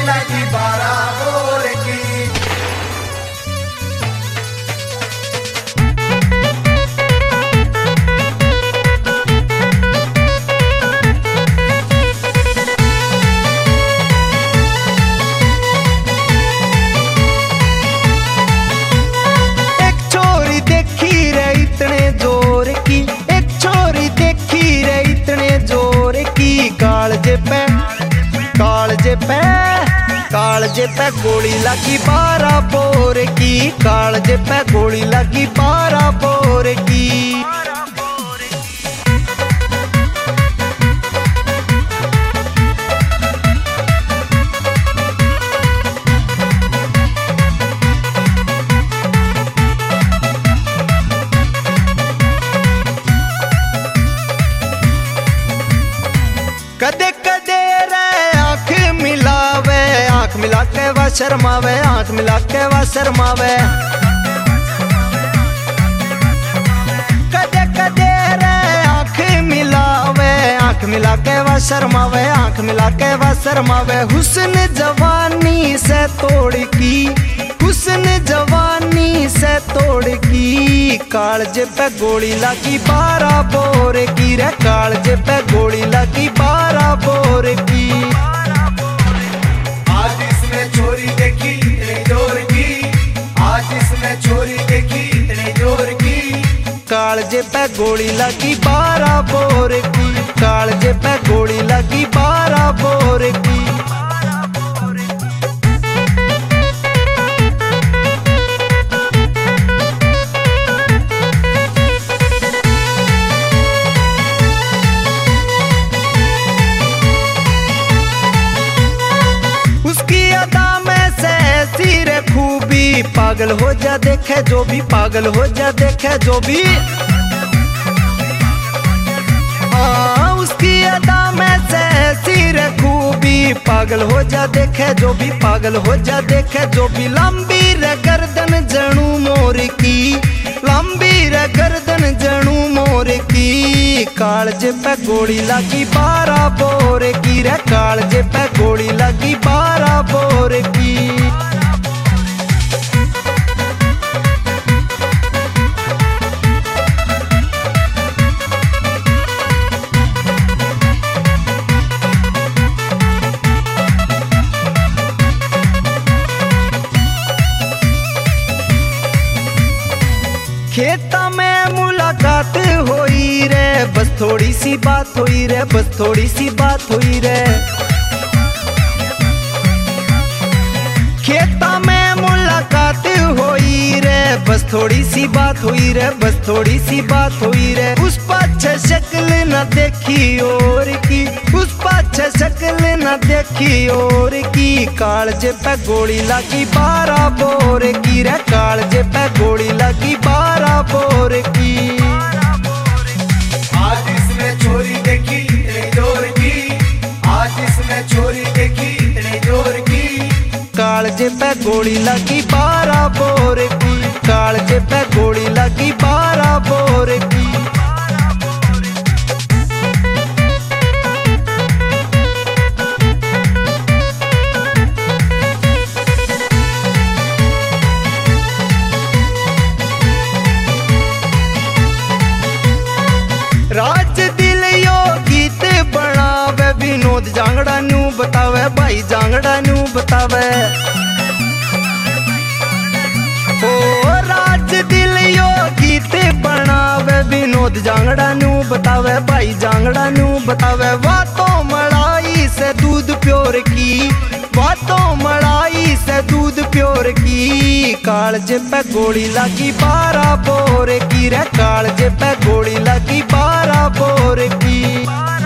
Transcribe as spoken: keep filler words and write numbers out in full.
लगी बारह बोर की। एक छोरी देखी रे इतने जोर की, एक छोरी देखी रे इतने जोर की, कालजे पे कालजे पे कालजे पे गोली लगी बारह बोर की, कालजे पे गोली लगी बारह बोर की। कदे कदे रे आँख मिलावे, आँख मिला के वा शर्मावे, आँख मिला के वा शर्मावे। कदे कदे रे आँख मिलावे, आँख मिला के वा शर्मावे, आँख मिला के वा शर्मावे। हुस्न जवानी से तोड़ की, हुस्न जवानी से तोड़ की, कालजे पे गोली लगी बारह बोर की रे, कालजे पे गोली लगी बारह बोर की। आज इसने छोरी देखी इतने जोर की, आज इसने छोरी देखी इतने जोर की, कालजे पे गोली लगी बारह बोर की, कालजे पे गोली लगी बारह बोर की। खूबी पागल हो जा देखे जो भी, पागल हो जा देखे जो भी। हाँ उसकी अदा में से सिर खूबी पागल हो जा देखे जो भी, पागल हो जा देखे जो भी। लंबी रे गर्दन जणू मोर की, लंबी रे गर्दन जणू मोर की, कालजे पे गोली लगी बारह बोर की रे, कालजे पे गोली लगी बारह बोर की। खेता में मुलाकात होई रे, बस थोड़ी सी बात होई रे, बस थोड़ी सी बात होई रे। खेता में मुलाकात होई रे, बस थोड़ी सी बात हुई रे, बस थोड़ी सी बात हुई रे। उस पाछे शक्ल न देखी और की, उस पाछे शक्ल न देखी और की, कालजे पे गोली लगी बारह बोर की रे, कालजे पे गोली लगी बारह बोर की। आज इसने छोरी देखी इतने जोर की, आज इसने छोरी देखी इतने जोर की, कालजे पे गोली लगी बारह बोर की, कालजे पे गोली लगी बारह बोर की। राज दिल यो गीत बनावे, विनोद जांगड़ा नू बतावे, भाई जांगड़ा नू बतावे। ओ राज दिल यो गीत बनावे, विनोद जांगड़ा नू बतावे, भाई जांगड़ा नू बतावे। बातों मलाई से दूध प्योर की, बातों मलाई से दूध प्योर की, कालजे पे गोली लगी बारह बोर की रे, कालजे पे गोली लगी बारह बोर की।